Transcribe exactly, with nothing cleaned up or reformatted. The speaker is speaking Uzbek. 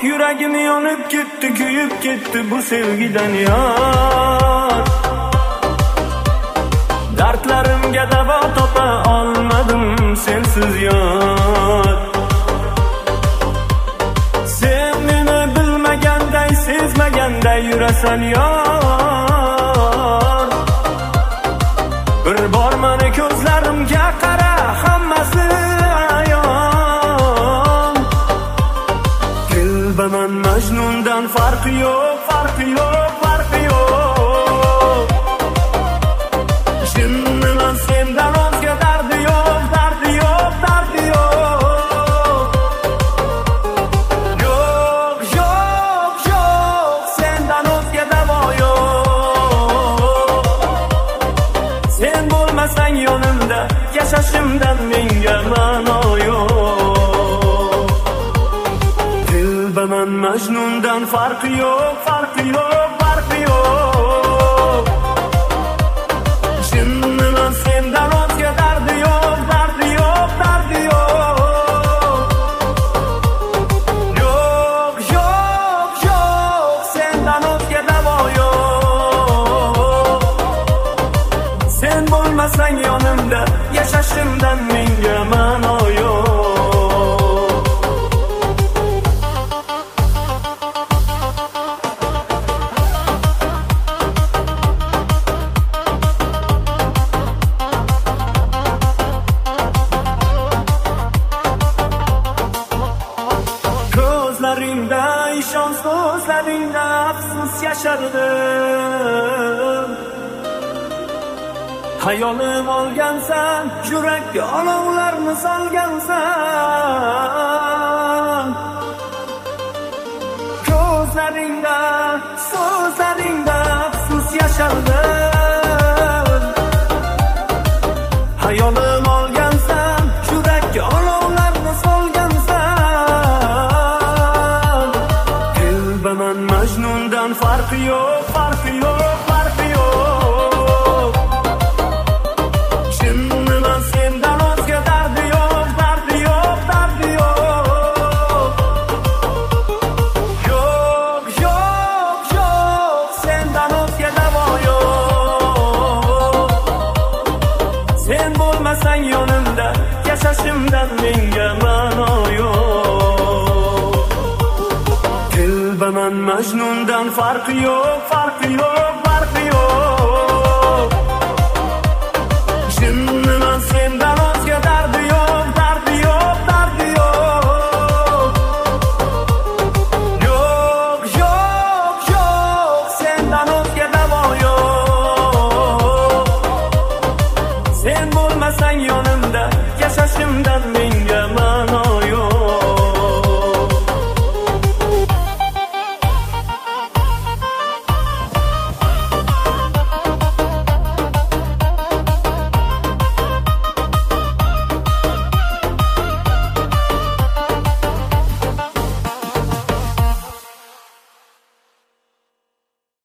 yuragim yonib ketdi, kuyib ketdi bu sevgidan yar. Dardlarimga davo topa olmadim sensiz yar. Sen meni bilmaganday, sezmaganday yurasan yar. Bir bor meni ko'zlarimga qara, hammasi ayon. Dilbaman Majnundan farqi yo'q, farqi yo'q, farqi yo'q. Jinniman sendan o'zga dardi yo'q, dardi yo'q, dardi yo'q. Yo'q, yo'q, yo'q, sendan o'zga davo yo'q. Sen bo'lmasang yonimda, yashashimdan menga ma'no yo'q. Dilbaman Majnundan farqi yo'q, farqi yo'q, farqi yo'q. Jinniman sendan o'zga dardi yo'q, dardi yo'q, dardi yo'q. Yo'q, yo'q, yo'q, sendan o'zga davo yo'q. Sen bo'lmasang yonimda, yashashimdan menga ma'no yo'q. Ko'zlaringda ishon, so'zlaringda afsus yashardim. Hayolim olgansan, yurakka olovlarni solgansan. Ko'zlaringda, so'zlaringda afsus yashardim. Hayolim olgansan, yurakka olovlarni solgansan. Dilbaman Majnundan farqi yo'q, farqi yo'q, farqi yo'q. Jinniman sendan o'zga dardi yo'q, dardi yo'q, dardi yo'q. Yo'q, yo'q, yo'q, sendan o'zga davo yo'q. Sen bo'lmasang yonimda, yashashimdan menga ma'no yo'q. Dilbaman Majnundan farqi yo'q, farqi yo'q.